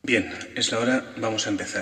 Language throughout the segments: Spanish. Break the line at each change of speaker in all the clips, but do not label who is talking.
Bien, es la hora, vamos a empezar.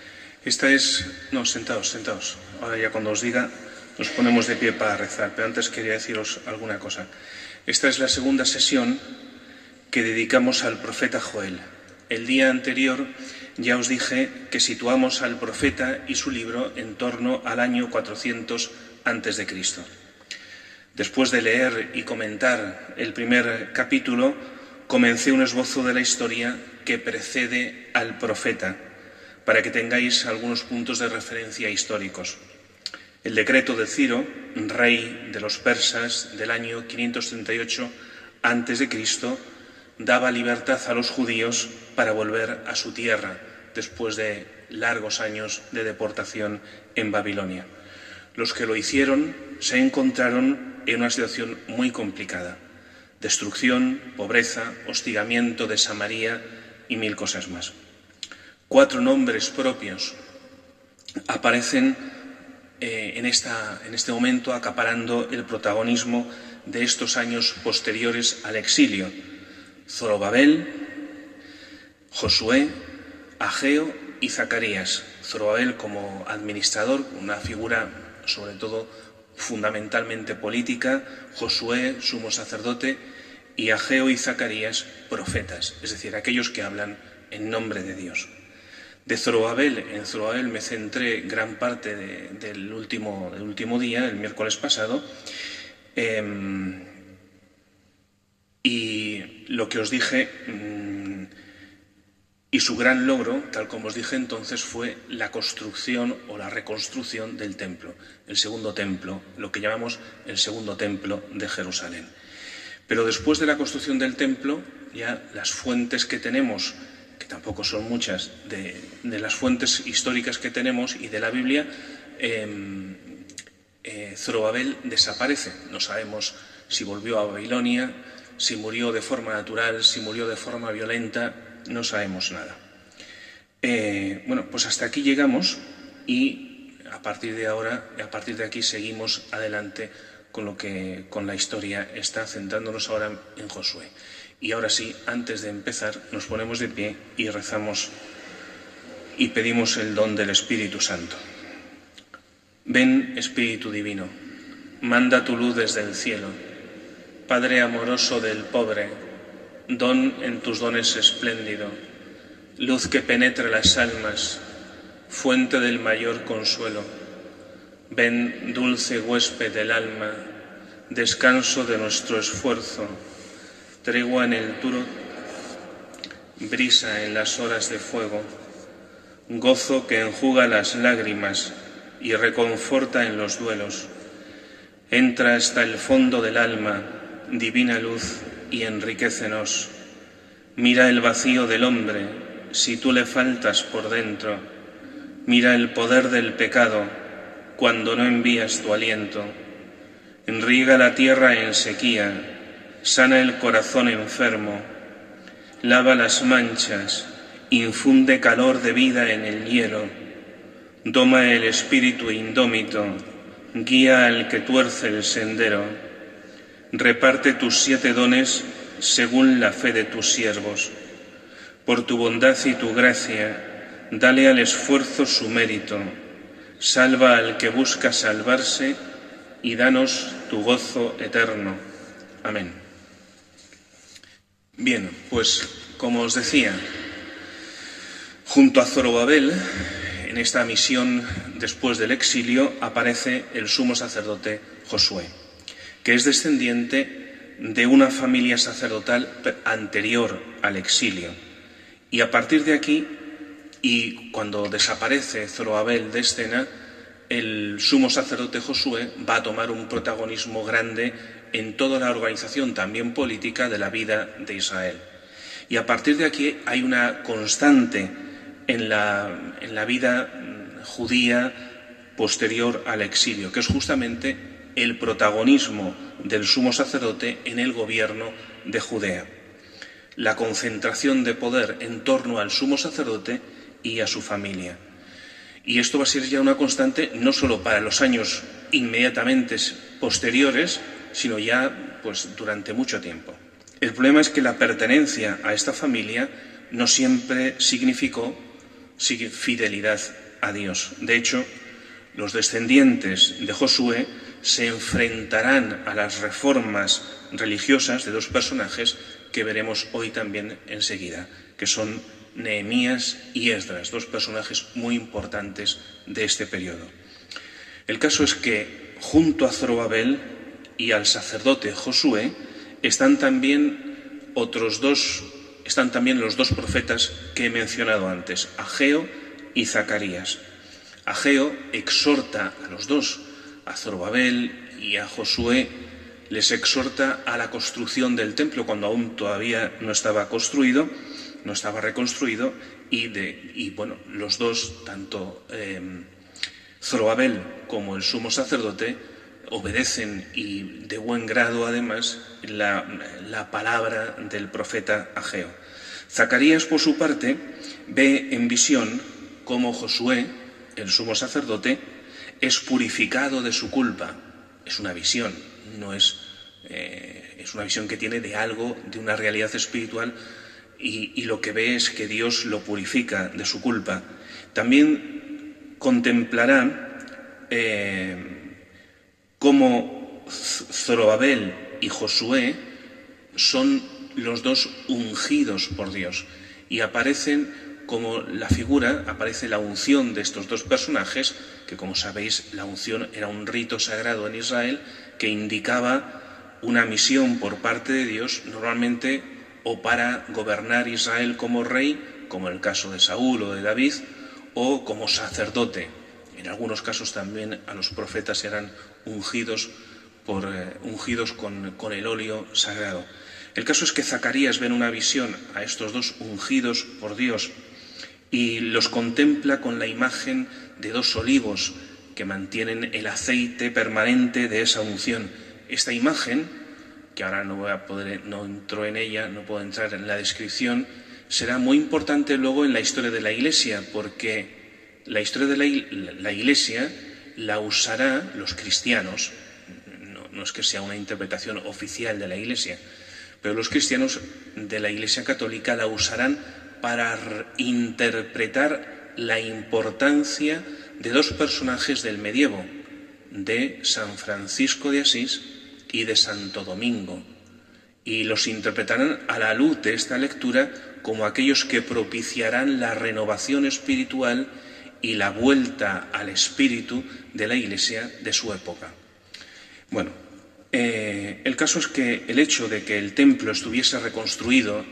Sentaos. Ahora ya cuando os diga nos ponemos de pie para rezar, pero antes quería deciros alguna cosa. Esta es la segunda sesión que dedicamos al profeta Joel. El día anterior ya os dije que situamos al profeta y su libro en torno al año 400 a.C. Después de leer y comentar el primer capítulo, comencé un esbozo de la historia que precede al profeta, para que tengáis algunos puntos de referencia históricos. El decreto de Ciro, rey de los persas del año 538 a.C., daba libertad a los judíos para volver a su tierra después de largos años de deportación en Babilonia. Los que lo hicieron se encontraron en una situación muy complicada: destrucción, pobreza, hostigamiento de Samaria y mil cosas más. 4 nombres propios aparecen en este momento acaparando el protagonismo de estos años posteriores al exilio: Zorobabel, Josué, Ageo y Zacarías. Zorobabel como administrador, una figura sobre todo fundamentalmente política; Josué, sumo sacerdote; y Ageo y Zacarías, profetas, es decir, aquellos que hablan en nombre de Dios. En Zorobabel me centré gran parte del último día, el miércoles pasado, y lo que os dije, y su gran logro, tal como os dije entonces, fue la construcción o la reconstrucción del templo, el segundo templo, lo que llamamos el segundo templo de Jerusalén. Pero después de la construcción del templo, ya las fuentes que tenemos, que tampoco son muchas, de las fuentes históricas que tenemos y de la Biblia, Zorobabel desaparece. No sabemos si volvió a Babilonia, si murió de forma natural, si murió de forma violenta, no sabemos nada. Pues hasta aquí llegamos y a partir de aquí seguimos adelante con la historia, está centrándonos ahora en Josué. Y ahora sí, antes de empezar, nos ponemos de pie y rezamos y pedimos el don del Espíritu Santo. Ven, Espíritu Divino, manda tu luz desde el cielo. Padre amoroso del pobre, don en tus dones espléndido, luz que penetra las almas, fuente del mayor consuelo. Ven, dulce huésped del alma, descanso de nuestro esfuerzo, tregua en el duro, brisa en las horas de fuego, gozo que enjuga las lágrimas y reconforta en los duelos. Entra hasta el fondo del alma, divina luz, y enriquécenos. Mira el vacío del hombre, si tú le faltas por dentro. Mira el poder del pecado, cuando no envías tu aliento. Enriega la tierra en sequía, sana el corazón enfermo, lava las manchas, infunde calor de vida en el hielo, doma el espíritu indómito, guía al que tuerce el sendero. Reparte tus 7 dones según la fe de tus siervos. Por tu bondad y tu gracia, dale al esfuerzo su mérito. Salva al que busca salvarse y danos tu gozo eterno. Amén. Bien, pues como os decía, junto a Zorobabel, en esta misión después del exilio, aparece el sumo sacerdote Josué, que es descendiente de una familia sacerdotal anterior al exilio. Y a partir de aquí, y cuando desaparece Zorobabel de escena, el sumo sacerdote Josué va a tomar un protagonismo grande en toda la organización, también política, de la vida de Israel. Y a partir de aquí hay una constante en la vida judía posterior al exilio, que es justamente el protagonismo del sumo sacerdote en el gobierno de Judea. La concentración de poder en torno al sumo sacerdote y a su familia. Y esto va a ser ya una constante no solo para los años inmediatamente posteriores, sino ya durante mucho tiempo. El problema es que la pertenencia a esta familia no siempre significó fidelidad a Dios. De hecho, los descendientes de Josué se enfrentarán a las reformas religiosas de dos personajes que veremos hoy también enseguida, que son Nehemías y Esdras, dos personajes muy importantes de este periodo. El caso es que junto a Zorobabel y al sacerdote Josué están también los dos profetas que he mencionado antes, Ageo y Zacarías. Ageo exhorta a los dos, a Zorobabel y a Josué, les exhorta a la construcción del templo cuando aún todavía no estaba construido, no estaba reconstruido, y bueno, los dos, tanto Zorobabel como el sumo sacerdote, obedecen y de buen grado además la palabra del profeta Ageo. Zacarías, por su parte, ve en visión cómo Josué, el sumo sacerdote, es purificado de su culpa. Es una visión, no es una visión que tiene de algo, de una realidad espiritual, y lo que ve es que Dios lo purifica de su culpa. También contemplará cómo Zorobabel y Josué son los dos ungidos por Dios, y aparecen como la figura, aparece la unción de estos dos personajes, que como sabéis la unción era un rito sagrado en Israel que indicaba una misión por parte de Dios, normalmente o para gobernar Israel como rey, como en el caso de Saúl o de David, o como sacerdote. En algunos casos también a los profetas eran ungidos con el óleo sagrado. El caso es que Zacarías ve en una visión a estos dos ungidos por Dios y los contempla con la imagen de dos olivos que mantienen el aceite permanente de esa unción. Esta imagen, que ahora no entro en ella, no puedo entrar en la descripción, será muy importante luego en la historia de la Iglesia, porque la historia de la Iglesia la usará los cristianos. No es que sea una interpretación oficial de la Iglesia, pero los cristianos de la Iglesia Católica la usarán para interpretar la importancia de dos personajes del medievo, de San Francisco de Asís y de Santo Domingo, y los interpretarán a la luz de esta lectura como aquellos que propiciarán la renovación espiritual y la vuelta al espíritu de la Iglesia de su época. Bueno, el caso es que el hecho de que el templo estuviese reconstruido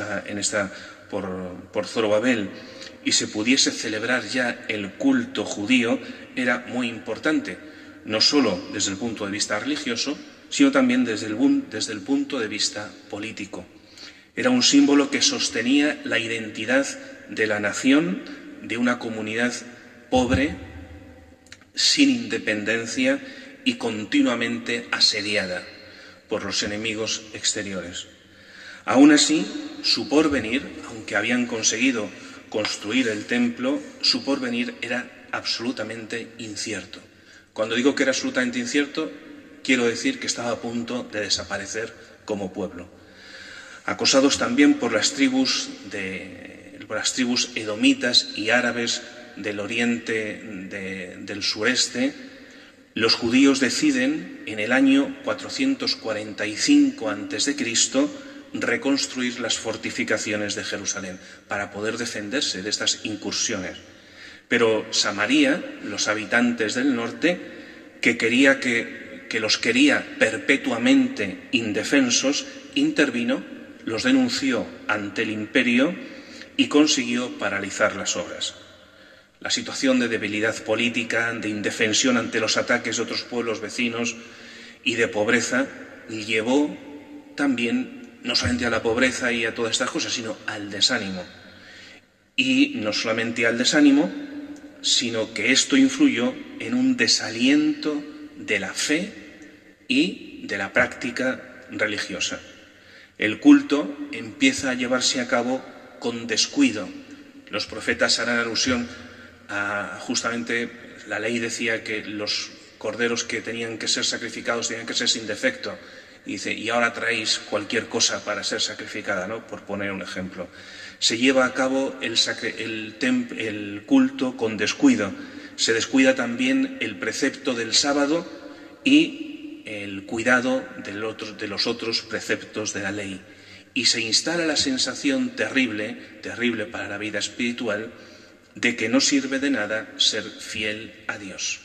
por Zorobabel y se pudiese celebrar ya el culto judío era muy importante, no solo desde el punto de vista religioso, sino también desde el punto de vista político. Era un símbolo que sostenía la identidad de la nación, de una comunidad pobre, sin independencia y continuamente asediada por los enemigos exteriores. Aún así, su porvenir, aunque habían conseguido construir el templo, su porvenir era absolutamente incierto. Cuando digo que era absolutamente incierto, quiero decir que estaba a punto de desaparecer como pueblo. Acosados también por las tribus edomitas y árabes del oriente del sureste, los judíos deciden en el año 445 a.C. reconstruir las fortificaciones de Jerusalén para poder defenderse de estas incursiones. Pero Samaria, los habitantes del norte, que los quería perpetuamente indefensos, intervino, los denunció ante el imperio y consiguió paralizar las obras. La situación de debilidad política, de indefensión ante los ataques de otros pueblos vecinos y de pobreza llevó también no solamente a la pobreza y a todas estas cosas, sino al desánimo. Y no solamente al desánimo, sino que esto influyó en un desaliento de la fe y de la práctica religiosa. El culto empieza a llevarse a cabo con descuido. Los profetas harán alusión a, justamente, la ley decía que los corderos que tenían que ser sacrificados tenían que ser sin defecto. y dice, y ahora traéis cualquier cosa para ser sacrificada, ¿no? Por poner un ejemplo. Se lleva a cabo el culto con descuido. Se descuida también el precepto del sábado y el cuidado de los otros preceptos de la ley. Y se instala la sensación terrible para la vida espiritual, de que no sirve de nada ser fiel a Dios.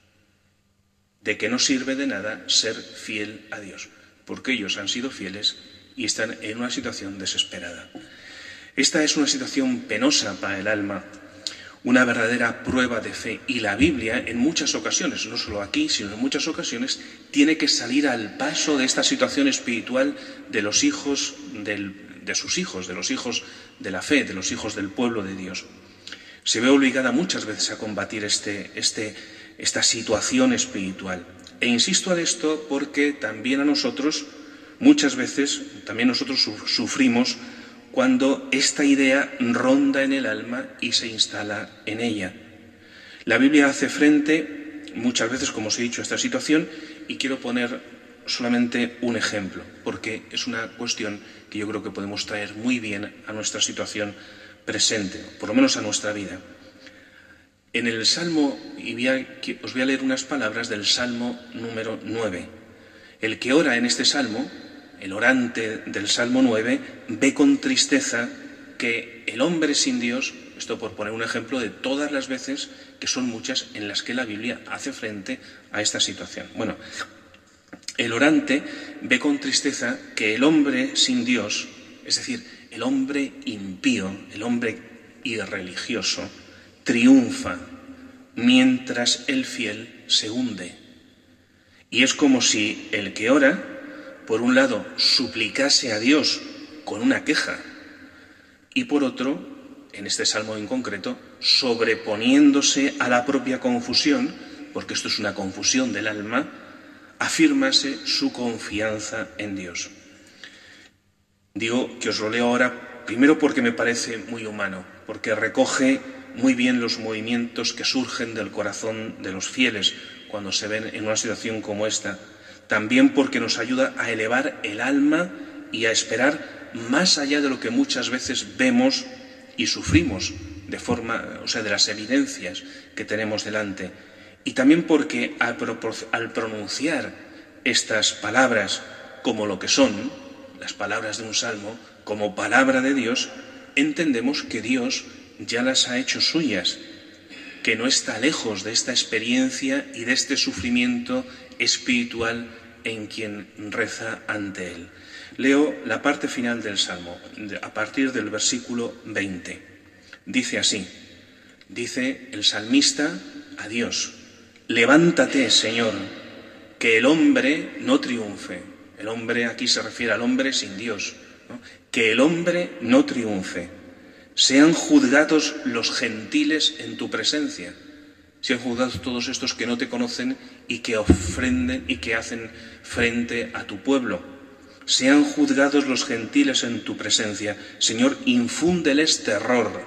De que no sirve de nada ser fiel a Dios, porque ellos han sido fieles y están en una situación desesperada. Esta es una situación penosa para el alma, una verdadera prueba de fe. Y la Biblia, en muchas ocasiones, no solo aquí, sino en muchas ocasiones, tiene que salir al paso de esta situación espiritual de los hijos de sus hijos, de los hijos de la fe, de los hijos del pueblo de Dios. Se ve obligada muchas veces a combatir esta situación espiritual. E insisto en esto porque también a nosotros, muchas veces, también nosotros sufrimos cuando esta idea ronda en el alma y se instala en ella. La Biblia hace frente muchas veces, como os he dicho, a esta situación, y quiero poner solamente un ejemplo, porque es una cuestión que yo creo que podemos traer muy bien a nuestra situación presente, por lo menos a nuestra vida. En el Salmo, os voy a leer unas palabras del Salmo número 9. El que ora en este Salmo, el orante del Salmo 9, ve con tristeza que el hombre sin Dios, esto por poner un ejemplo de todas las veces, que son muchas, en las que la Biblia hace frente a esta situación. Bueno, el orante ve con tristeza que el hombre sin Dios, es decir, el hombre impío, el hombre irreligioso, triunfa, mientras el fiel se hunde. Y es como si el que ora, por un lado, suplicase a Dios con una queja, y por otro, en este salmo en concreto, sobreponiéndose a la propia confusión, porque esto es una confusión del alma, afirmase su confianza en Dios. Digo que os lo leo ahora, primero porque me parece muy humano, porque recoge muy bien los movimientos que surgen del corazón de los fieles cuando se ven en una situación como esta. También porque nos ayuda a elevar el alma y a esperar más allá de lo que muchas veces vemos y sufrimos de las evidencias que tenemos delante. Y también porque al pronunciar estas palabras como lo que son, las palabras de un salmo, como palabra de Dios, entendemos que Dios ya las ha hecho suyas, que no está lejos de esta experiencia y de este sufrimiento espiritual en quien reza ante Él. Leo la parte final del Salmo, a partir del versículo 20. Dice así, dice el salmista a Dios: levántate, Señor, que el hombre no triunfe. El hombre aquí se refiere al hombre sin Dios, ¿no? Que el hombre no triunfe. Sean juzgados los gentiles en tu presencia. Sean juzgados todos estos que no te conocen y que ofrenden y que hacen frente a tu pueblo. Sean juzgados los gentiles en tu presencia. Señor, infúndeles terror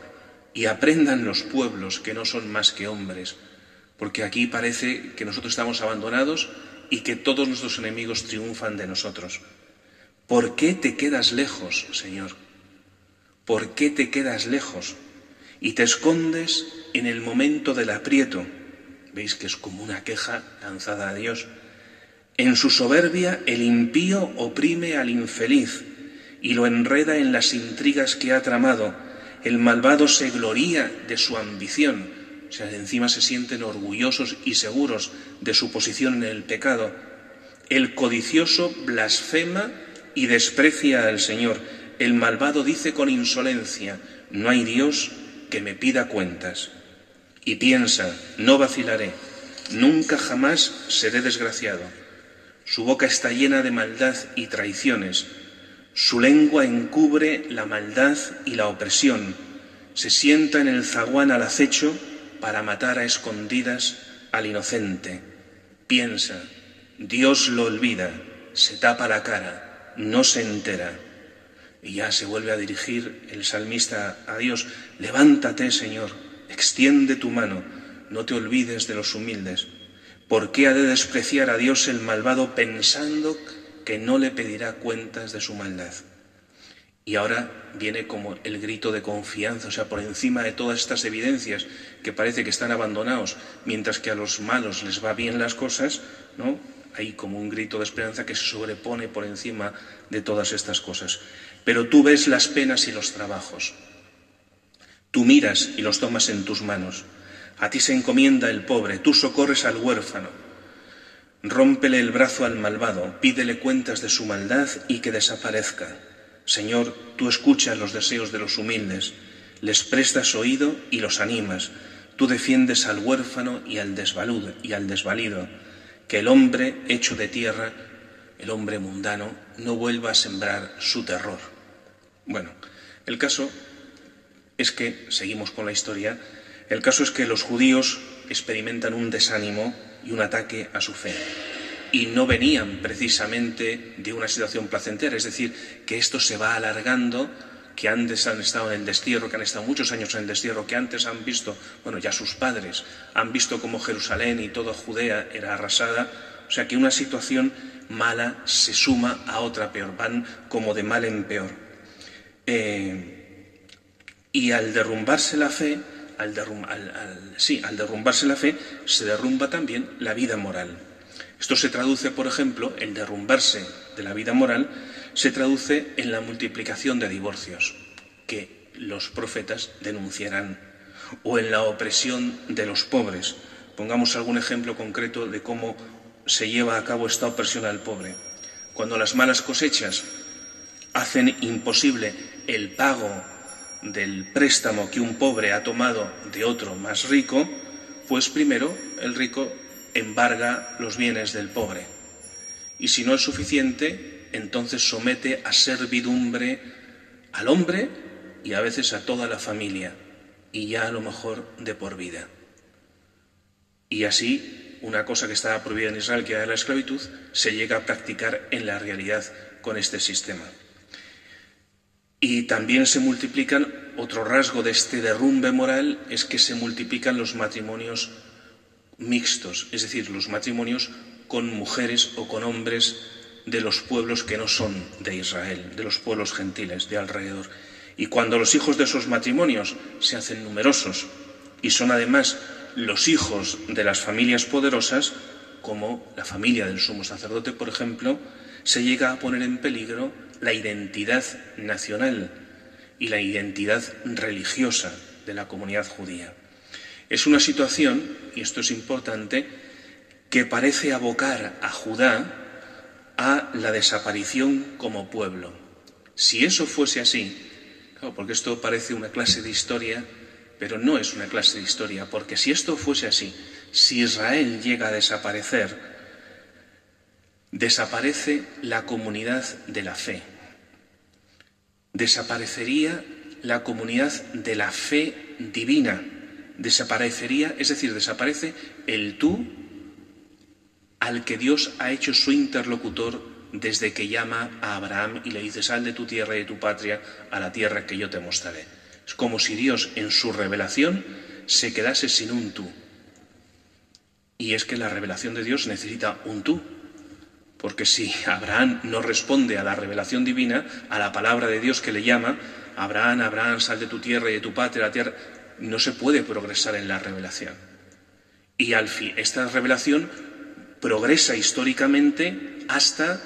y aprendan los pueblos que no son más que hombres. Porque aquí parece que nosotros estamos abandonados y que todos nuestros enemigos triunfan de nosotros. ¿Por qué te quedas lejos, Señor? ¿Por qué te quedas lejos y te escondes en el momento del aprieto? Veis que es como una queja lanzada a Dios. En su soberbia el impío oprime al infeliz y lo enreda en las intrigas que ha tramado. El malvado se gloría de su ambición, o sea, encima se sienten orgullosos y seguros de su posición en el pecado. El codicioso blasfema y desprecia al Señor. El malvado dice con insolencia: no hay Dios que me pida cuentas. Y piensa: no vacilaré, nunca jamás seré desgraciado. Su boca está llena de maldad y traiciones. Su lengua encubre la maldad y la opresión. Se sienta en el zaguán al acecho para matar a escondidas al inocente. Piensa: Dios lo olvida, se tapa la cara, no se entera. Y ya se vuelve a dirigir el salmista a Dios: levántate, Señor, extiende tu mano, no te olvides de los humildes. ¿Por qué ha de despreciar a Dios el malvado pensando que no le pedirá cuentas de su maldad. Y ahora viene como el grito de confianza, o sea, por encima de todas estas evidencias que parece que están abandonados, mientras que a los malos les va bien las cosas, ¿no? Hay como un grito de esperanza que se sobrepone por encima de todas estas cosas. Pero tú ves las penas y los trabajos. Tú miras y los tomas en tus manos. A ti se encomienda el pobre, tú socorres al huérfano. Rómpele el brazo al malvado, pídele cuentas de su maldad y que desaparezca. Señor, tú escuchas los deseos de los humildes, les prestas oído y los animas. Tú defiendes al huérfano y al desvalido. Que el hombre hecho de tierra, el hombre mundano, no vuelva a sembrar su terror. Bueno, el caso es que, seguimos con la historia, el caso es que los judíos experimentan un desánimo y un ataque a su fe. Y no venían precisamente de una situación placentera, es decir, que esto se va alargando, que antes han estado en el destierro, que han estado muchos años en el destierro, que antes han visto, bueno, ya sus padres han visto cómo Jerusalén y toda Judea era arrasada, o sea que una situación mala se suma a otra peor, van como de mal en peor. Y al derrumbarse la fe, al derrumbarse la fe, se derrumba también la vida moral. Esto se traduce, por ejemplo, el derrumbarse de la vida moral, se traduce en la multiplicación de divorcios que los profetas denunciarán, o en la opresión de los pobres. Pongamos algún ejemplo concreto de cómo se lleva a cabo esta opresión al pobre. Cuando las malas cosechas hacen imposible el pago del préstamo que un pobre ha tomado de otro más rico, pues primero el rico embarga los bienes del pobre. Y si no es suficiente, entonces somete a servidumbre al hombre y a veces a toda la familia, y ya a lo mejor de por vida. Y así, una cosa que estaba prohibida en Israel, que era la esclavitud, se llega a practicar en la realidad con este sistema. Y también se multiplican, otro rasgo de este derrumbe moral es que se multiplican los matrimonios mixtos, es decir, los matrimonios con mujeres o con hombres de los pueblos que no son de Israel, de los pueblos gentiles de alrededor. Y cuando los hijos de esos matrimonios se hacen numerosos y son además los hijos de las familias poderosas, como la familia del sumo sacerdote, por ejemplo, se llega a poner en peligro la identidad nacional y la identidad religiosa de la comunidad judía. Es una situación, y esto es importante, que parece abocar a Judá a la desaparición como pueblo. Si eso fuese así, claro, porque esto parece una clase de historia, pero no es una clase de historia, porque si esto fuese así, si Israel llega a desaparecer, desaparece la comunidad de la fe. Desaparecería la comunidad de la fe divina. Desaparecería, es decir, desaparece el tú al que Dios ha hecho su interlocutor desde que llama a Abraham y le dice: sal de tu tierra y de tu patria a la tierra que yo te mostraré. Es como si Dios en su revelación se quedase sin un tú. Y es que la revelación de Dios necesita un tú, porque si Abraham no responde a la revelación divina, a la palabra de Dios que le llama, Abraham, Abraham, sal de tu tierra y de tu patria, la tierra, no se puede progresar en la revelación. Y al fin, esta revelación progresa históricamente hasta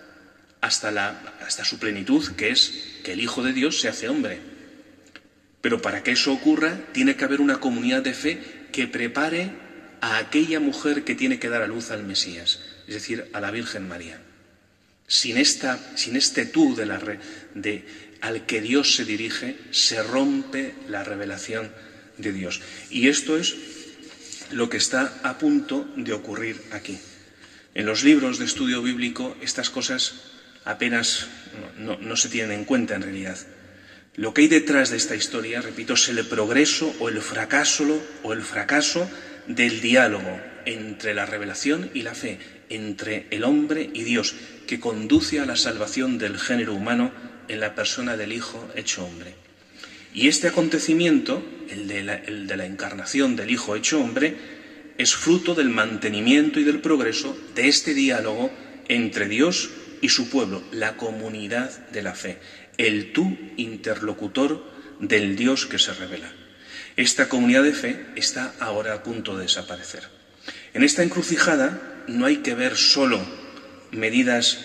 su plenitud, que es que el Hijo de Dios se hace hombre. Pero para que eso ocurra, tiene que haber una comunidad de fe que prepare a aquella mujer que tiene que dar a luz al Mesías, es decir, a la Virgen María. Sin este tú al que Dios se dirige, se rompe la revelación de Dios. Y esto es lo que está a punto de ocurrir aquí. En los libros de estudio bíblico estas cosas apenas no se tienen en cuenta en realidad. Lo que hay detrás de esta historia, repito, es el progreso o el fracaso del diálogo entre la revelación y la fe, entre el hombre y Dios, que conduce a la salvación del género humano en la persona del Hijo hecho hombre. Y este acontecimiento, el de la encarnación del Hijo hecho hombre, es fruto del mantenimiento y del progreso de este diálogo entre Dios y su pueblo, la comunidad de la fe, el tú interlocutor del Dios que se revela. Esta comunidad de fe está ahora a punto de desaparecer. En esta encrucijada no hay que ver solo medidas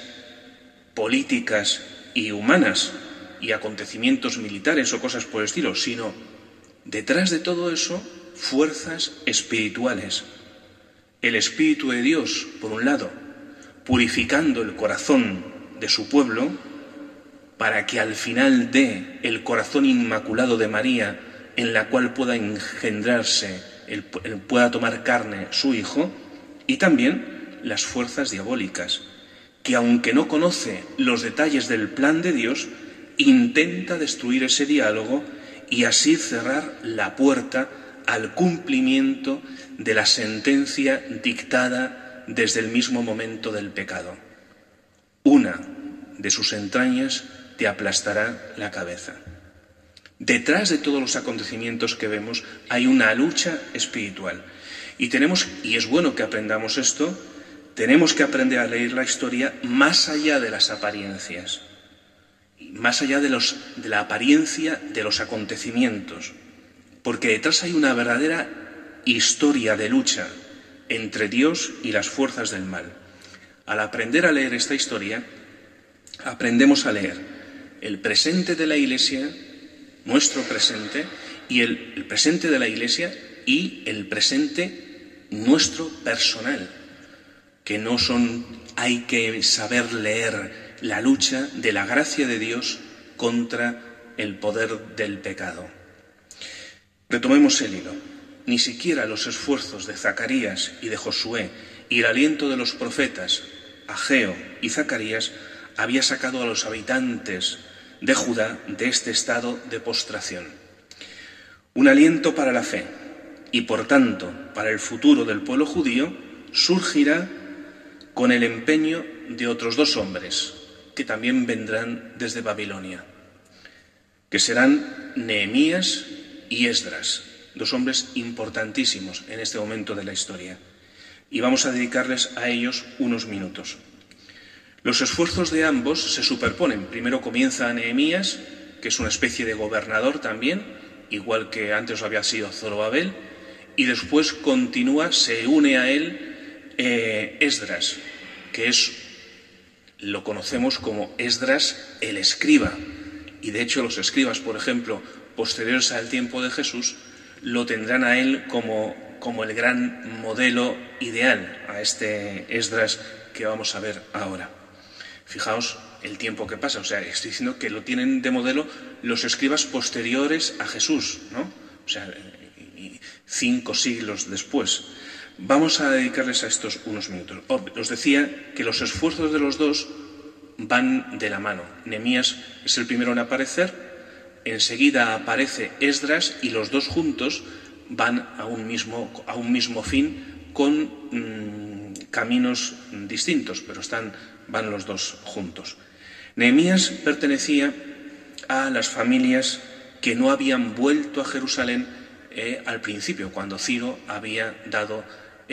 políticas y humanas y acontecimientos militares o cosas por el estilo, sino detrás de todo eso fuerzas espirituales. El Espíritu de Dios, por un lado, purificando el corazón de su pueblo para que al final dé el corazón inmaculado de María, en la cual pueda engendrarse, pueda tomar carne su Hijo, y también las fuerzas diabólicas, que aunque no conoce los detalles del plan de Dios, intenta destruir ese diálogo y así cerrar la puerta al cumplimiento de la sentencia dictada desde el mismo momento del pecado. Una de sus entrañas te aplastará la cabeza. Detrás de todos los acontecimientos que vemos hay una lucha espiritual. Y es bueno que aprendamos esto, tenemos que aprender a leer la historia más allá de las apariencias, más allá de la apariencia de los acontecimientos, porque detrás hay una verdadera historia de lucha entre Dios y las fuerzas del mal. Al aprender a leer esta historia, aprendemos a leer el presente de la Iglesia, nuestro presente, y el presente de la Iglesia y el presente nuestro personal, que hay que saber leer la lucha de la gracia de Dios contra el poder del pecado. Retomemos el hilo. Ni siquiera los esfuerzos de Zacarías y de Josué y el aliento de los profetas Ageo y Zacarías había sacado a los habitantes de Judá de este estado de postración. Un aliento para la fe y, por tanto, para el futuro del pueblo judío surgirá con el empeño de otros dos hombres que también vendrán desde Babilonia, que serán Nehemías y Esdras, dos hombres importantísimos en este momento de la historia. Y vamos a dedicarles a ellos unos minutos. Los esfuerzos de ambos se superponen. Primero comienza Nehemías, que es una especie de gobernador también, igual que antes lo había sido Zorobabel, y después continúa, se une a él Esdras, que lo conocemos como Esdras el escriba. Y de hecho los escribas, por ejemplo, posteriores al tiempo de Jesús, lo tendrán a él como el gran modelo ideal, a este Esdras que vamos a ver ahora. Fijaos el tiempo que pasa, o sea, estoy diciendo que lo tienen de modelo los escribas posteriores a Jesús, ¿no? O sea, 5 siglos después. Vamos a dedicarles a estos unos minutos. Os decía que los esfuerzos de los dos van de la mano. Nehemías es el primero en aparecer, enseguida aparece Esdras y los dos juntos van a un mismo fin con caminos distintos, pero van los dos juntos. Nehemías pertenecía a las familias que no habían vuelto a Jerusalén al principio, cuando Ciro había dado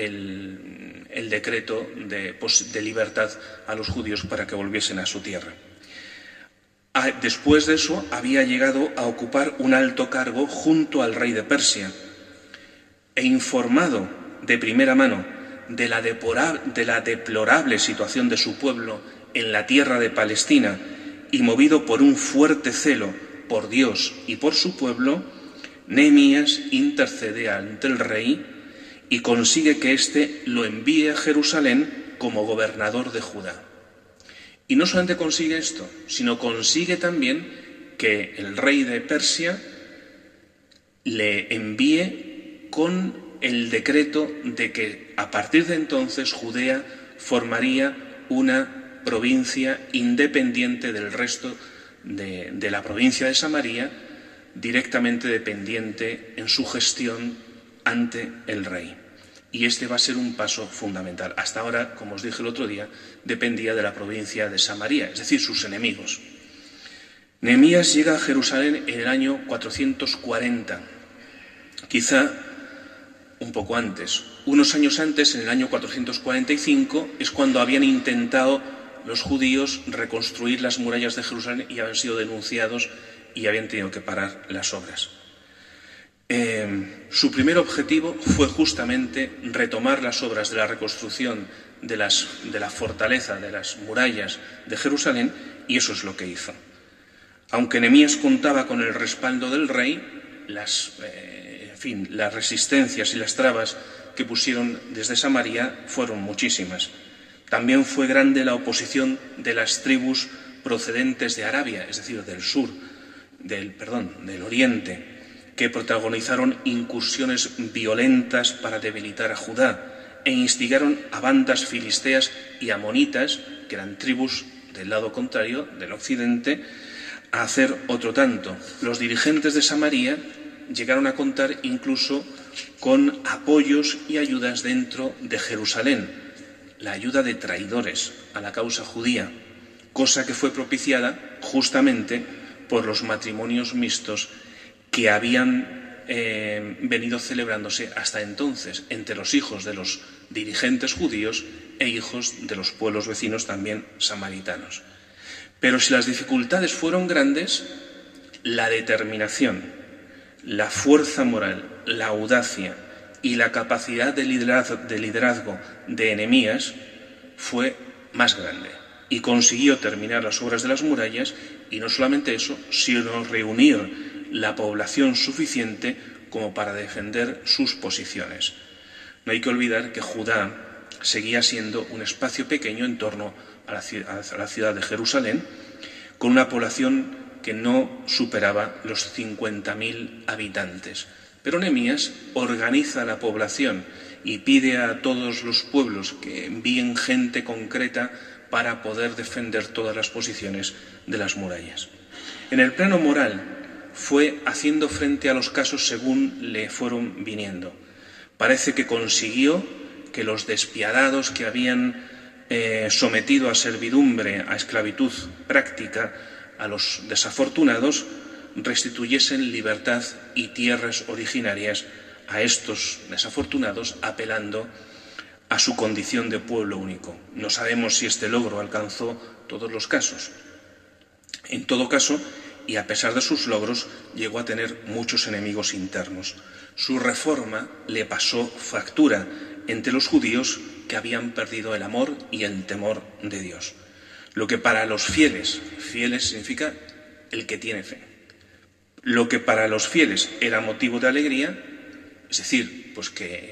el decreto de libertad a los judíos para que volviesen a su tierra. Después de eso había llegado a ocupar un alto cargo junto al rey de Persia e informado de primera mano de la deplorable situación de su pueblo en la tierra de Palestina y movido por un fuerte celo por Dios y por su pueblo, Nehemías intercede ante el rey y consigue que éste lo envíe a Jerusalén como gobernador de Judá. Y no solamente consigue esto, sino consigue también que el rey de Persia le envíe con el decreto de que a partir de entonces Judea formaría una provincia independiente del resto de la provincia de Samaria, directamente dependiente en su gestión ante el rey. Y este va a ser un paso fundamental. Hasta ahora, como os dije el otro día, dependía de la provincia de Samaria, es decir, sus enemigos. Nehemías llega a Jerusalén en el año 440, quizá un poco antes. Unos años antes, en el año 445, es cuando habían intentado los judíos reconstruir las murallas de Jerusalén y habían sido denunciados y habían tenido que parar las obras. Su primer objetivo fue justamente retomar las obras de la reconstrucción de la fortaleza, de las murallas de Jerusalén, y eso es lo que hizo. Aunque Nehemías contaba con el respaldo del rey, las resistencias y las trabas que pusieron desde Samaria fueron muchísimas. También fue grande la oposición de las tribus procedentes de Arabia, es decir, del sur, del oriente, que protagonizaron incursiones violentas para debilitar a Judá e instigaron a bandas filisteas y amonitas, que eran tribus del lado contrario, del occidente, a hacer otro tanto. Los dirigentes de Samaria llegaron a contar incluso con apoyos y ayudas dentro de Jerusalén, la ayuda de traidores a la causa judía, cosa que fue propiciada justamente por los matrimonios mixtos que habían venido celebrándose hasta entonces entre los hijos de los dirigentes judíos e hijos de los pueblos vecinos también samaritanos. Pero si las dificultades fueron grandes, la determinación, la fuerza moral, la audacia y la capacidad de liderazgo de Nehemías fue más grande y consiguió terminar las obras de las murallas, y no solamente eso, sino reunir la población suficiente como para defender sus posiciones. No hay que olvidar que Judá seguía siendo un espacio pequeño en torno a la ciudad de Jerusalén, con una población que no superaba los 50.000 habitantes. Pero Nehemías organiza la población y pide a todos los pueblos que envíen gente concreta para poder defender todas las posiciones de las murallas. En el plano moral, fue haciendo frente a los casos según le fueron viniendo. Parece que consiguió que los despiadados que habían sometido a servidumbre, a esclavitud práctica, a los desafortunados, restituyesen libertad y tierras originarias a estos desafortunados, apelando a su condición de pueblo único. No sabemos si este logro alcanzó todos los casos. En todo caso, y a pesar de sus logros, llegó a tener muchos enemigos internos. Su reforma le pasó factura entre los judíos, que habían perdido el amor y el temor de Dios. Lo que para los fieles significa el que tiene fe. Lo que para los fieles era motivo de alegría, es decir, pues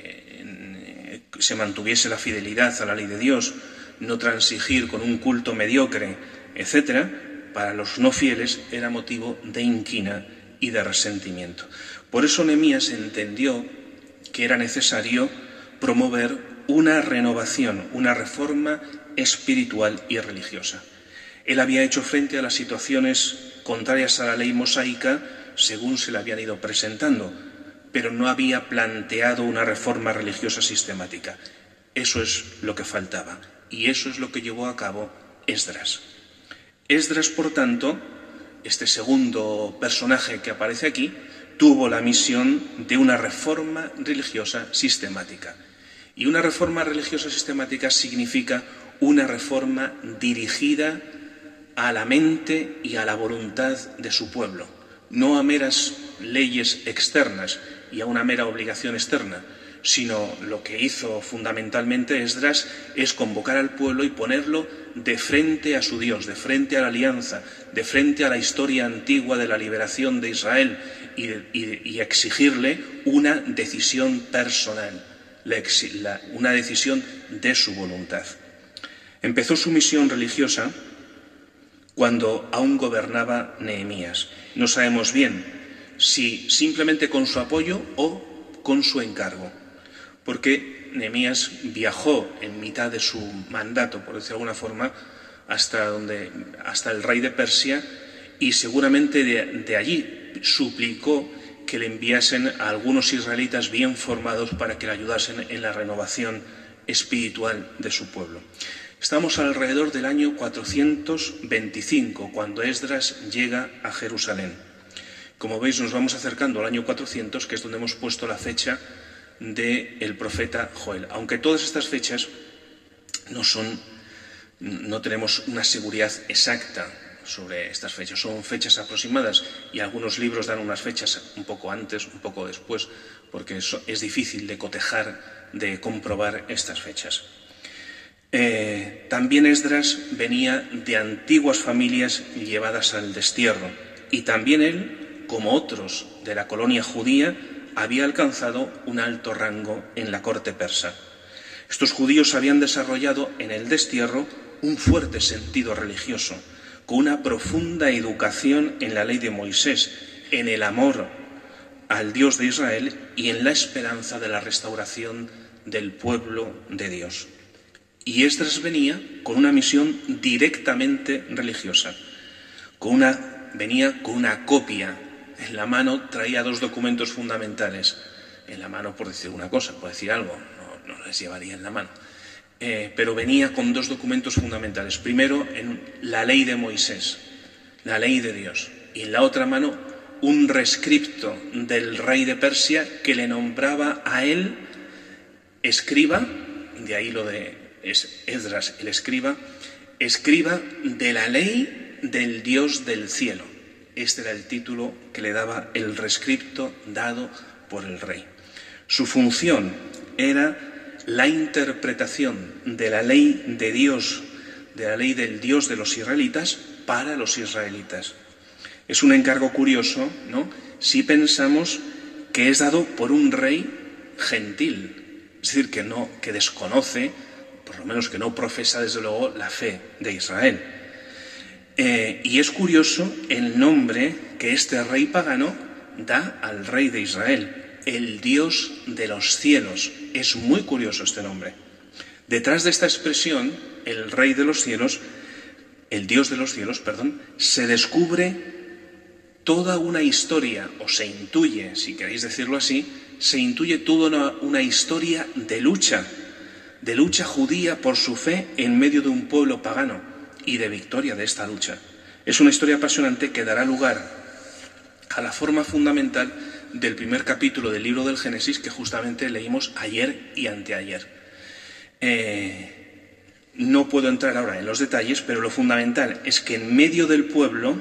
que se mantuviese la fidelidad a la ley de Dios, no transigir con un culto mediocre, etc., para los no fieles era motivo de inquina y de resentimiento. Por eso Nehemías entendió que era necesario promover una renovación, una reforma espiritual y religiosa. Él había hecho frente a las situaciones contrarias a la ley mosaica según se le habían ido presentando, pero no había planteado una reforma religiosa sistemática. Eso es lo que faltaba, y eso es lo que llevó a cabo Esdras. Esdras, por tanto, este segundo personaje que aparece aquí, tuvo la misión de una reforma religiosa sistemática. Y una reforma religiosa sistemática significa una reforma dirigida a la mente y a la voluntad de su pueblo, no a meras leyes externas y a una mera obligación externa, sino lo que hizo fundamentalmente Esdras es convocar al pueblo y ponerlo de frente a su Dios, de frente a la alianza, de frente a la historia antigua de la liberación de Israel y exigirle una decisión personal, una decisión de su voluntad. Empezó su misión religiosa cuando aún gobernaba Nehemías. No sabemos bien si simplemente con su apoyo o con su encargo, porque Nehemías viajó en mitad de su mandato, por decirlo de alguna forma, hasta el rey de Persia, y seguramente de allí suplicó que le enviasen a algunos israelitas bien formados para que le ayudasen en la renovación espiritual de su pueblo. Estamos alrededor del año 425, cuando Esdras llega a Jerusalén. Como veis, nos vamos acercando al año 400, que es donde hemos puesto la fecha del profeta Joel. Aunque todas estas fechas no son No tenemos una seguridad exacta sobre estas fechas. Son fechas aproximadas y algunos libros dan unas fechas un poco antes, un poco después, porque es difícil de cotejar, de comprobar estas fechas. También Esdras venía de antiguas familias llevadas al destierro y también él, como otros de la colonia judía, había alcanzado un alto rango en la corte persa. Estos judíos habían desarrollado en el destierro un fuerte sentido religioso, con una profunda educación en la ley de Moisés, en el amor al Dios de Israel y en la esperanza de la restauración del pueblo de Dios. Y Esdras venía con una misión directamente religiosa. Venía con una copia. En la mano traía 2 documentos fundamentales. En la mano, por decir una cosa, por decir algo, no les llevaría en la mano. Pero venía con 2 documentos fundamentales. Primero, en la ley de Moisés, la ley de Dios. Y en la otra mano, un rescripto del rey de Persia que le nombraba a él escriba, de ahí lo de Esdras, el escriba de la ley del Dios del cielo. Este era el título que le daba el rescripto dado por el rey. Su función era la interpretación de la ley de Dios, de la ley del Dios de los israelitas para los israelitas. Es un encargo curioso, ¿no?, si pensamos que es dado por un rey gentil, es decir, que desconoce, por lo menos que no profesa desde luego la fe de Israel. Y es curioso el nombre que este rey pagano da al rey de Israel, el Dios de los cielos. Es muy curioso este nombre. Detrás de esta expresión, el rey de los cielos, el Dios de los cielos, se descubre toda una historia, o se intuye, si queréis decirlo así, se intuye toda una historia de lucha judía por su fe en medio de un pueblo pagano y de victoria de esta lucha. Es una historia apasionante que dará lugar a la forma fundamental del primer capítulo del libro del Génesis que justamente leímos ayer y anteayer. No puedo entrar ahora en los detalles, pero lo fundamental es que en medio del pueblo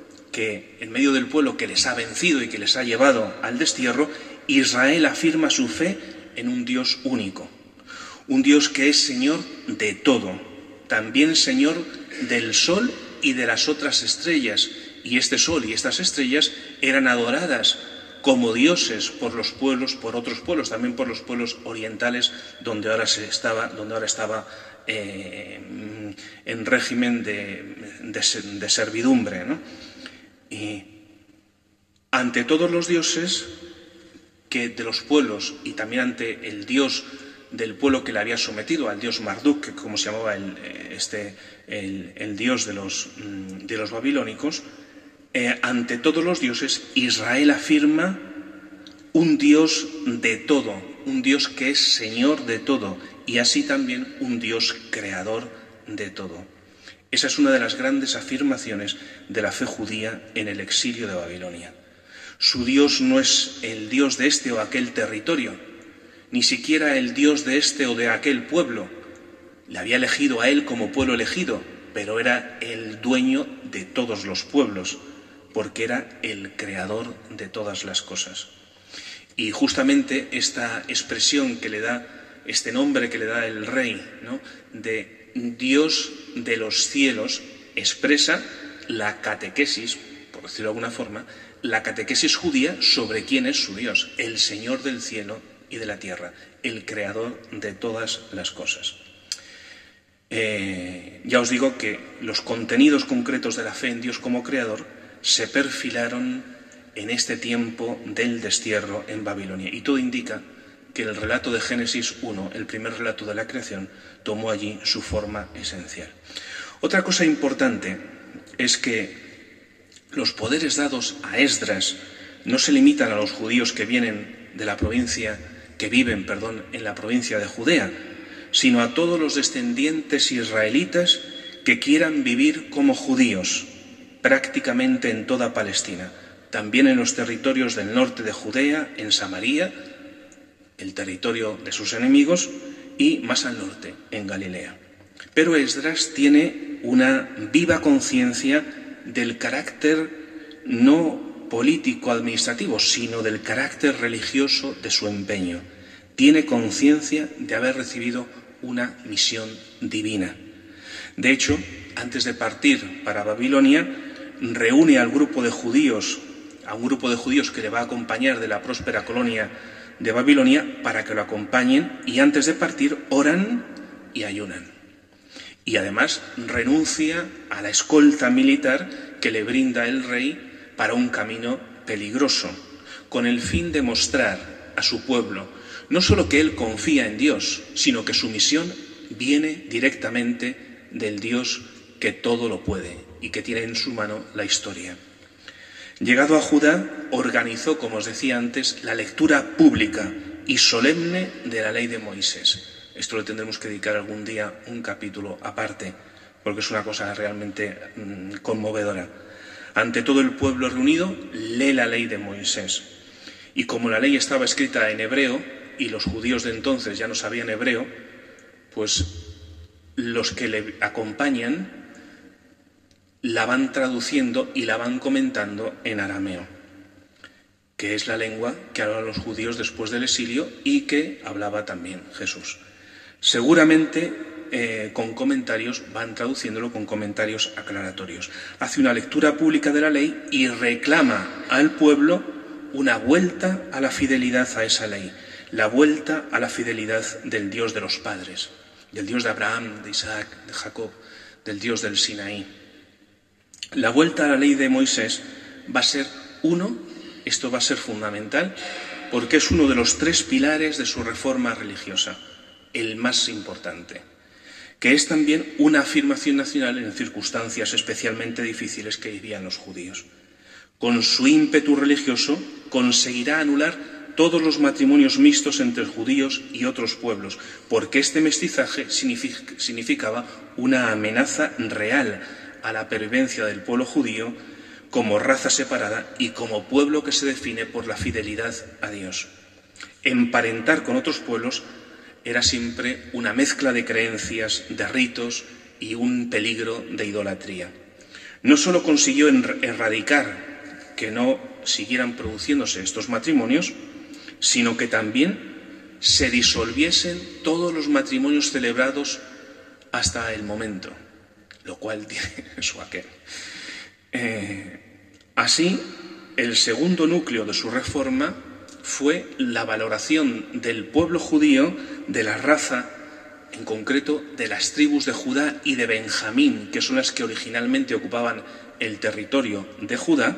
que les ha vencido y que les ha llevado al destierro, Israel afirma su fe en un Dios único. Un Dios que es Señor de todo, también Señor del sol y de las otras estrellas. Y este sol y estas estrellas eran adoradas como dioses por los pueblos, por otros pueblos, también por los pueblos orientales, donde ahora estaba en régimen de servidumbre, ¿no? Y ante todos los dioses que de los pueblos y también ante el Dios del pueblo que le había sometido, al dios Marduk, como se llamaba el dios de los babilónicos, ante todos los dioses, Israel afirma un Dios de todo, un Dios que es Señor de todo y así también un Dios creador de todo. Esa es una de las grandes afirmaciones de la fe judía en el exilio de Babilonia. Su Dios no es el Dios de este o aquel territorio, ni siquiera el Dios de este o de aquel pueblo. Le había elegido a él como pueblo elegido, pero era el dueño de todos los pueblos, porque era el creador de todas las cosas. Y justamente esta expresión que le da, este nombre que le da el rey, ¿no?, de Dios de los cielos, expresa la catequesis, por decirlo de alguna forma, la catequesis judía sobre quién es su Dios, el Señor del cielo y de la tierra, el creador de todas las cosas. Ya os digo que los contenidos concretos de la fe en Dios como creador se perfilaron en este tiempo del destierro en Babilonia. Y todo indica que el relato de Génesis 1, el primer relato de la creación, tomó allí su forma esencial. Otra cosa importante es que los poderes dados a Esdras no se limitan a los judíos que viven en la provincia de Judea, sino a todos los descendientes israelitas que quieran vivir como judíos, prácticamente en toda Palestina, también en los territorios del norte de Judea, en Samaria, el territorio de sus enemigos, y más al norte, en Galilea. Pero Esdras tiene una viva conciencia del carácter no político-administrativo, sino del carácter religioso de su empeño. Tiene conciencia de haber recibido una misión divina. De hecho, antes de partir para Babilonia, reúne al grupo de judíos, a un grupo de judíos que le va a acompañar de la próspera colonia de Babilonia para que lo acompañen, y antes de partir oran y ayunan. Y además renuncia a la escolta militar que le brinda el rey para un camino peligroso, con el fin de mostrar a su pueblo no solo que él confía en Dios, sino que su misión viene directamente del Dios que todo lo puede y que tiene en su mano la historia. Llegado a Judá, organizó, como os decía antes, la lectura pública y solemne de la ley de Moisés. Esto le tendremos que dedicar algún día un capítulo aparte, porque es una cosa realmente conmovedora. Ante todo el pueblo reunido, lee la ley de Moisés. Y como la ley estaba escrita en hebreo, y los judíos de entonces ya no sabían hebreo, pues los que le acompañan la van traduciendo y la van comentando en arameo, que es la lengua que hablaban los judíos después del exilio y que hablaba también Jesús. Seguramente con comentarios, van traduciéndolo con comentarios aclaratorios. Hace una lectura pública de la ley y reclama al pueblo una vuelta a la fidelidad a esa ley, la vuelta a la fidelidad del Dios de los padres, del Dios de Abraham, de Isaac, de Jacob, del Dios del Sinaí. La vuelta a la ley de Moisés va a ser esto va a ser fundamental, porque es uno de los 3 pilares de su reforma religiosa, el más importante, que es también una afirmación nacional en circunstancias especialmente difíciles que vivían los judíos. Con su ímpetu religioso conseguirá anular todos los matrimonios mixtos entre judíos y otros pueblos, porque este mestizaje significaba una amenaza real a la pervivencia del pueblo judío como raza separada y como pueblo que se define por la fidelidad a Dios. Emparentar con otros pueblos era siempre una mezcla de creencias, de ritos y un peligro de idolatría. No solo consiguió erradicar que no siguieran produciéndose estos matrimonios, sino que también se disolviesen todos los matrimonios celebrados hasta el momento, lo cual tiene su aquel. Así, el segundo núcleo de su reforma fue la valoración del pueblo judío, de la raza, en concreto de las tribus de Judá y de Benjamín, que son las que originalmente ocupaban el territorio de Judá,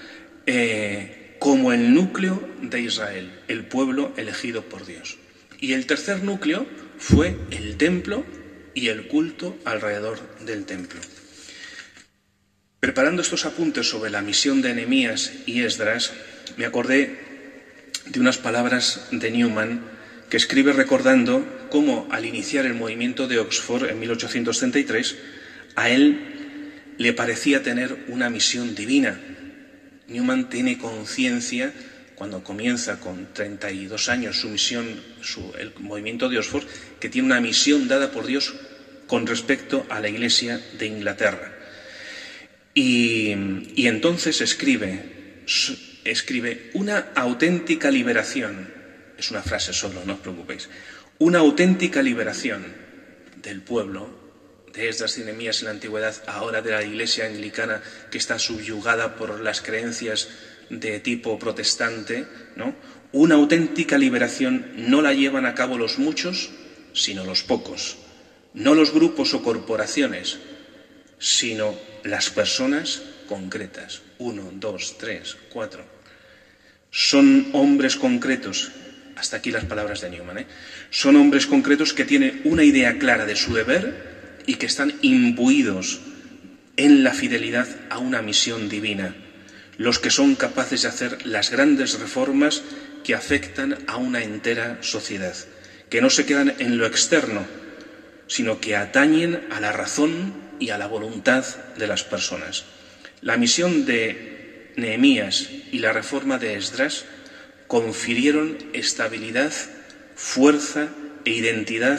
como el núcleo de Israel, el pueblo elegido por Dios. Y el tercer núcleo fue el templo y el culto alrededor del templo. Preparando estos apuntes sobre la misión de Nehemías y Esdras, me acordé de unas palabras de Newman, que escribe recordando cómo al iniciar el movimiento de Oxford en 1833, a él le parecía tener una misión divina. Newman tiene conciencia, cuando comienza con 32 años su misión, el movimiento de Oxford, que tiene una misión dada por Dios con respecto a la Iglesia de Inglaterra. Y entonces escribe una auténtica liberación, es una frase solo, no os preocupéis, una auténtica liberación del pueblo de Esdras y Nehemías en la antigüedad, ahora de la Iglesia anglicana que está subyugada por las creencias de tipo protestante, ¿no? Una auténtica liberación no la llevan a cabo los muchos, sino los pocos, no los grupos o corporaciones, sino las personas concretas. 1, 2, 3, 4. Son hombres concretos, hasta aquí las palabras de Newman, son hombres concretos que tienen una idea clara de su deber y que están imbuidos en la fidelidad a una misión divina, los que son capaces de hacer las grandes reformas que afectan a una entera sociedad, que no se quedan en lo externo, sino que atañen a la razón y a la voluntad de las personas. La misión de Nehemías y la reforma de Esdras confirieron estabilidad, fuerza e identidad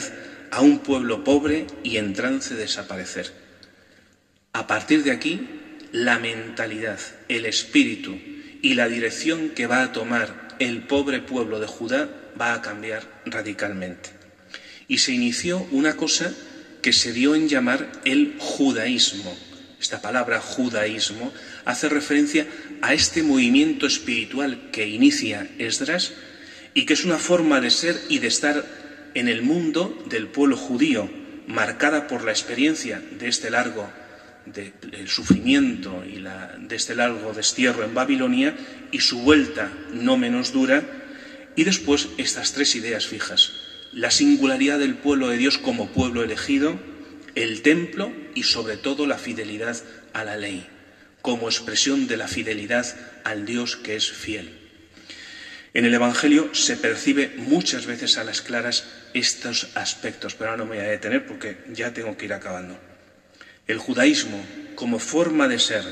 a un pueblo pobre y en trance de desaparecer. A partir de aquí, la mentalidad, el espíritu y la dirección que va a tomar el pobre pueblo de Judá va a cambiar radicalmente. Y se inició una cosa que se dio en llamar el judaísmo. Esta palabra judaísmo hace referencia a este movimiento espiritual que inicia Esdras y que es una forma de ser y de estar en el mundo del pueblo judío, marcada por la experiencia de este largo del sufrimiento y de este largo destierro en Babilonia y su vuelta no menos dura, y después estas tres ideas fijas: la singularidad del pueblo de Dios como pueblo elegido, el templo y sobre todo la fidelidad a la ley, como expresión de la fidelidad al Dios que es fiel. En el Evangelio se percibe muchas veces a las claras estos aspectos, pero ahora no me voy a detener porque ya tengo que ir acabando. El judaísmo como forma de ser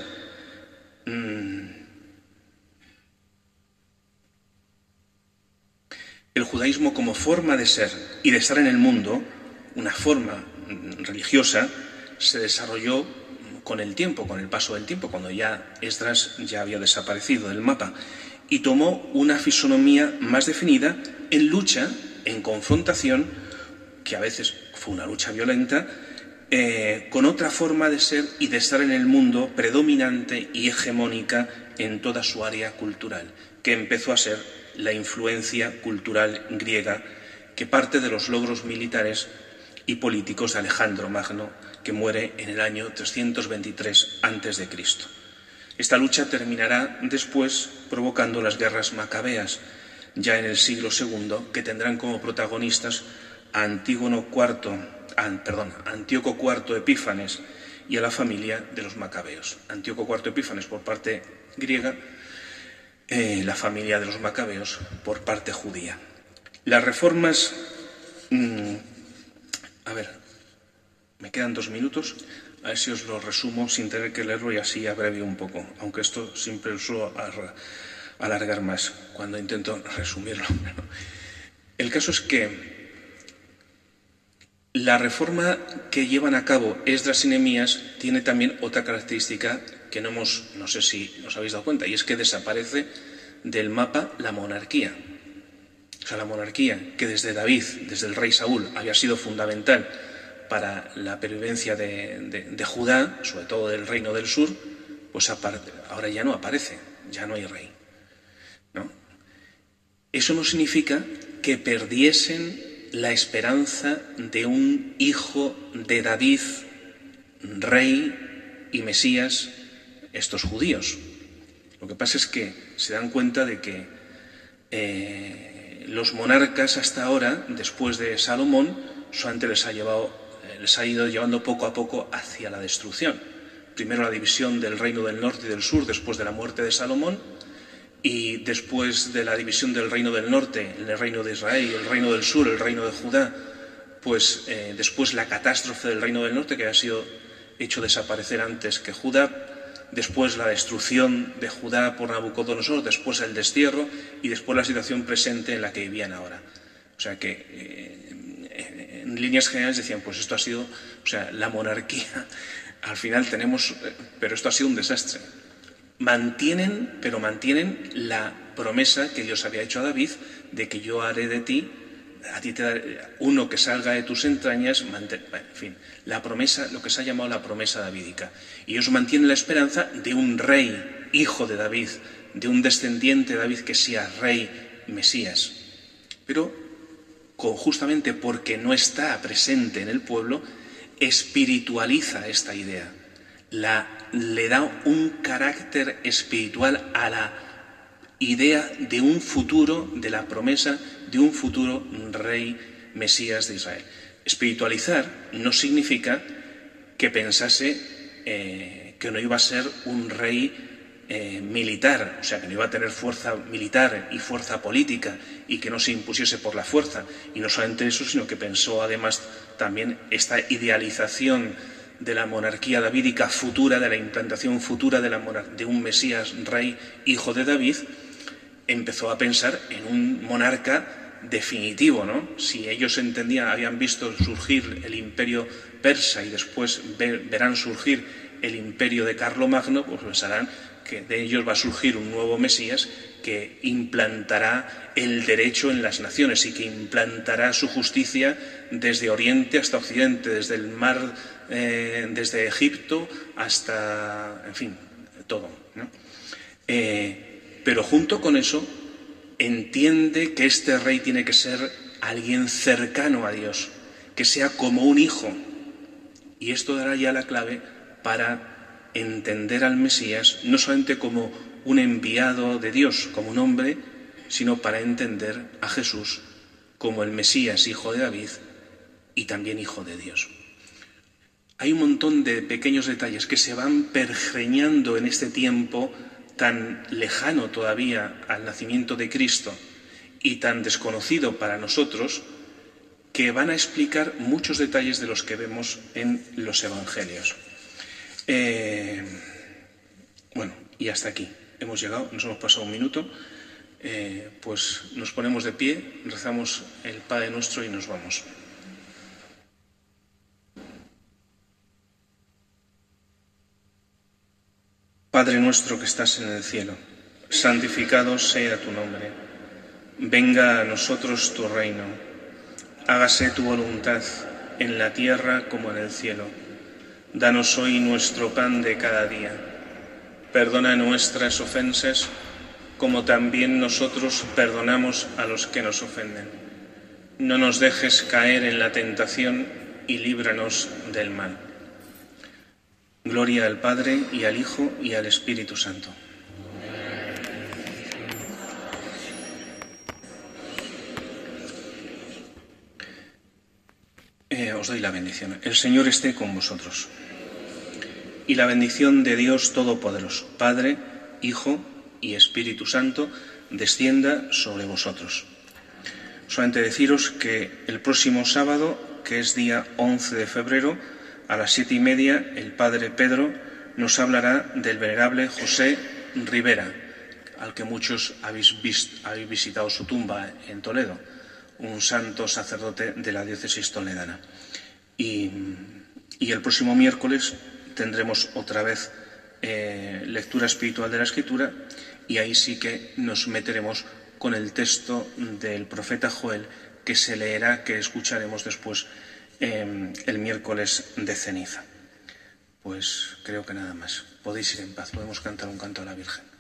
el judaísmo como forma de ser y de estar en el mundo, una forma religiosa, se desarrolló con el tiempo, con el paso del tiempo, cuando ya Esdras ya había desaparecido del mapa, y tomó una fisonomía más definida en lucha, en confrontación, que a veces fue una lucha violenta, con otra forma de ser y de estar en el mundo predominante y hegemónica en toda su área cultural, que empezó a ser la influencia cultural griega, que parte de los logros militares y políticos de Alejandro Magno, que muere en el año 323 a.C. Esta lucha terminará después provocando las guerras macabeas, ya en el siglo II, que tendrán como protagonistas a Antíoco IV Epífanes y a la familia de los macabeos. Antíoco IV Epífanes por parte griega, la familia de los macabeos por parte judía. Las reformas... me quedan 2 minutos, a ver si os lo resumo sin tener que leerlo y así abrevio un poco, aunque esto siempre lo suelo alargar más cuando intento resumirlo. El caso es que la reforma que llevan a cabo Esdras y Nehemías tiene también otra característica que no sé si os habéis dado cuenta, y es que desaparece del mapa la monarquía. O sea, la monarquía que desde David, desde el rey Saúl, había sido fundamental para la pervivencia de Judá, sobre todo del reino del sur, pues ahora ya no aparece, ya no hay rey, ¿no? Eso no significa que perdiesen la esperanza de un hijo de David, rey y Mesías, estos judíos. Lo que pasa es que se dan cuenta de que los monarcas hasta ahora, después de Salomón, solamente les ha ido llevando poco a poco hacia la destrucción. Primero la división del reino del norte y del sur después de la muerte de Salomón, y después de la división del reino del norte, el reino de Israel, el reino del sur, el reino de Judá, pues después la catástrofe del reino del norte, que había sido hecho desaparecer antes que Judá, después la destrucción de Judá por Nabucodonosor, después el destierro y después la situación presente en la que vivían ahora. O sea que en líneas generales decían, pues esto ha sido, o sea, la monarquía, al final pero esto ha sido un desastre. Mantienen la promesa que Dios había hecho a David de que yo haré de ti, a ti te daré uno que salga de tus entrañas, en fin, la promesa, lo que se ha llamado la promesa davídica. Y ellos mantienen la esperanza de un rey, hijo de David, de un descendiente de David que sea rey, Mesías. Pero justamente porque no está presente en el pueblo, espiritualiza esta idea, le da un carácter espiritual a la idea de un futuro, de la promesa de un futuro rey Mesías de Israel. Espiritualizar no significa que pensase que no iba a ser un rey militar, o sea, que no iba a tener fuerza militar y fuerza política y que no se impusiese por la fuerza. Y no solamente eso, sino que pensó además también esta idealización de la monarquía davídica futura, de la implantación futura de un Mesías rey, hijo de David. Empezó a pensar en un monarca definitivo, ¿no? Si ellos entendían, habían visto surgir el imperio persa y después verán surgir el imperio de Carlomagno, pues pensarán que de ellos va a surgir un nuevo Mesías que implantará el derecho en las naciones y que implantará su justicia desde Oriente hasta Occidente, desde el mar, desde Egipto hasta, en fin, todo, ¿no? Pero junto con eso entiende que este rey tiene que ser alguien cercano a Dios, que sea como un hijo. Y esto dará ya la clave para entender al Mesías no solamente como un enviado de Dios, como un hombre, sino para entender a Jesús como el Mesías, hijo de David y también hijo de Dios. Hay un montón de pequeños detalles que se van pergeñando en este tiempo tan lejano todavía al nacimiento de Cristo y tan desconocido para nosotros, que van a explicar muchos detalles de los que vemos en los Evangelios. Bueno, y hasta aquí hemos llegado, nos hemos pasado un minuto, pues nos ponemos de pie, rezamos el Padre Nuestro y nos vamos. Padre nuestro que estás en el cielo, santificado sea tu nombre. Venga a nosotros tu reino. Hágase tu voluntad en la tierra como en el cielo. Danos hoy nuestro pan de cada día. Perdona nuestras ofensas, como también nosotros perdonamos a los que nos ofenden. No nos dejes caer en la tentación y líbranos del mal. Gloria al Padre, y al Hijo, y al Espíritu Santo. Os doy la bendición. El Señor esté con vosotros. Y la bendición de Dios Todopoderoso, Padre, Hijo y Espíritu Santo, descienda sobre vosotros. Solamente deciros que el próximo sábado, que es día 11 de febrero, a las 7:30, el Padre Pedro nos hablará del venerable José Rivera, al que muchos habéis visitado su tumba en Toledo, un santo sacerdote de la diócesis toledana. Y el próximo miércoles tendremos otra vez lectura espiritual de la Escritura, y ahí sí que nos meteremos con el texto del profeta Joel, que se leerá, que escucharemos después el miércoles de ceniza. Pues creo que nada más. Podéis ir en paz, podemos cantar un canto a la Virgen.